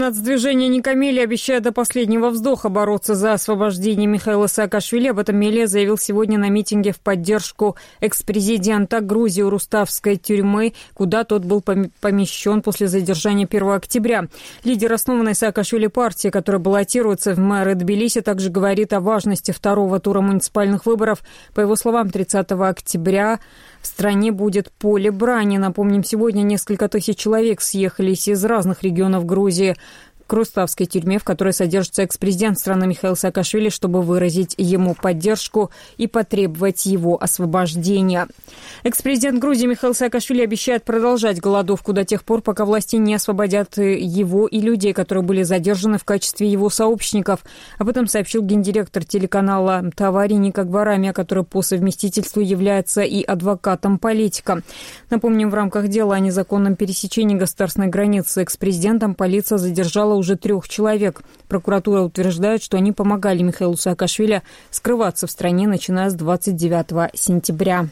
Нацдвижение «Никамели» обещает до последнего вздоха бороться за освобождение Михаила Саакашвили. Об этом Мелия заявил сегодня на митинге в поддержку экс-президента Грузии Руставской тюрьмы, куда тот был помещен после задержания 1 октября. Лидер основанной Саакашвили партии, которая баллотируется в мэры Тбилиси, также говорит о важности второго тура муниципальных выборов. По его словам, 30 октября в стране будет поле брани. Напомним, сегодня несколько тысяч человек съехались из разных регионов Грузии к Руставской тюрьме, в которой содержится экс-президент страны Михаил Саакашвили, чтобы выразить ему поддержку и потребовать его освобождения. Экс-президент Грузии Михаил Саакашвили обещает продолжать голодовку до тех пор, пока власти не освободят его и людей, которые были задержаны в качестве его сообщников. Об этом сообщил гендиректор телеканала «Тавари» Ника Гварамия, который по совместительству является и адвокатом политика. Напомним, в рамках дела о незаконном пересечении государственной границы с экс-президентом полиция задержала уже 3 человек. Прокуратура утверждает, что они помогали Михаилу Саакашвили скрываться в стране, начиная с 29 сентября.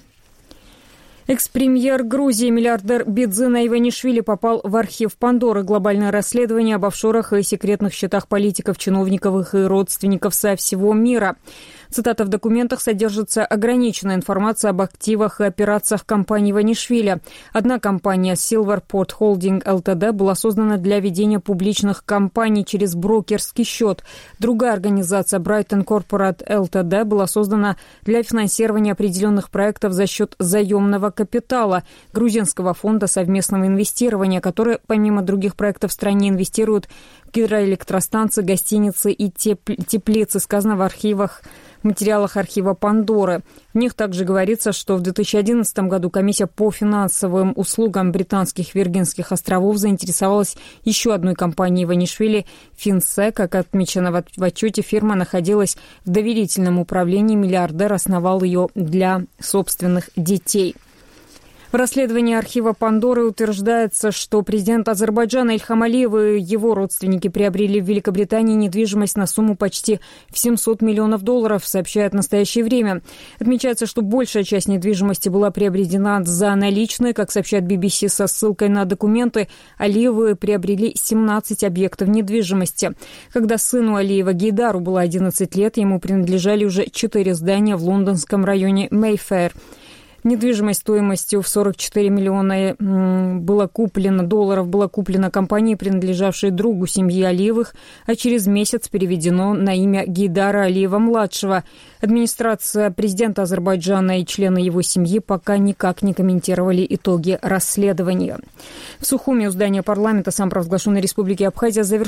Экс-премьер Грузии, миллиардер Бидзина Иванишвили попал в архив Пандоры. Глобальное расследование об офшорах и секретных счетах политиков, чиновников и родственников со всего мира. Цитата: в документах содержится ограниченная информация об активах и операциях компании Иванишвили. Одна компания Silverport Holding Ltd. Была создана для ведения публичных кампаний через брокерский счет. Другая организация Brighton Corporate Ltd. Была создана для финансирования определенных проектов за счет заемного капитала грузинского фонда совместного инвестирования, который, помимо других проектов в стране, инвестирует в гидроэлектростанции, гостиницы и теплицы, сказано в материалах архива Пандоры. В них также говорится, что в 2011 году комиссия по финансовым услугам британских Виргинских островов заинтересовалась еще одной компанией Иванишвили «Финсе». Как отмечено в отчете, фирма находилась в доверительном управлении, миллиардер основал ее для собственных детей. В расследовании архива Пандоры утверждается, что президент Азербайджана Ильхам Алиев и его родственники приобрели в Великобритании недвижимость на сумму почти в $700 миллионов, сообщает «Настоящее время». Отмечается, что большая часть недвижимости была приобретена за наличные. Как сообщает BBC со ссылкой на документы, Алиевы приобрели 17 объектов недвижимости. Когда сыну Алиева Гейдару было 11 лет, ему принадлежали уже 4 здания в лондонском районе Мейфэр. Недвижимость стоимостью в 44 миллиона была куплена компанией, принадлежавшей другу семьи Алиевых, а через месяц переведено на имя Гейдара Алиева-младшего. Администрация президента Азербайджана и члены его семьи пока никак не комментировали итоги расследования. В Сухуми у здания парламента самопровозглашенной республики Абхазия завершили